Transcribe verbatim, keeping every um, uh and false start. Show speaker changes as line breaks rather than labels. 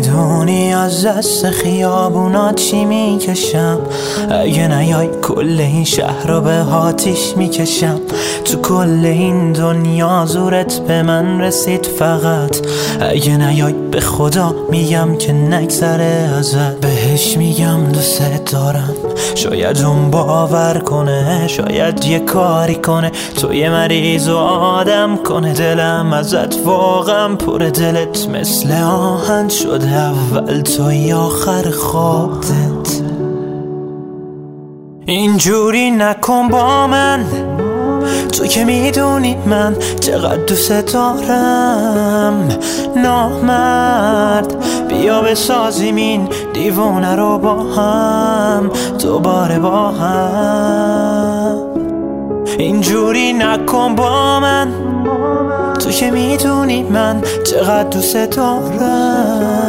میدونی از دست خیابونات چی میکشم، اگه نیای کل این شهر رو به آتیش میکشم. تو کل این دنیا زورت به من رسید فقط، اگه نیای به خدا میگم که نگذره ازت. بهش میگم دوست دارم، شاید اون باور کنه، شاید یه کاری کنه، تو یه مریض و آدم کنه. دلم ازت واقعا پر، دلت مثل آهن شده، اول توی آخر خودت. اینجوری نکن با من، تو که میدونی من چقدر دوست دارم. نامرد بیا بسازیم این دیوونه رو با هم، دوباره با هم. اینجوری نکن با من، تو که میدونی من چقدر دوست دارم.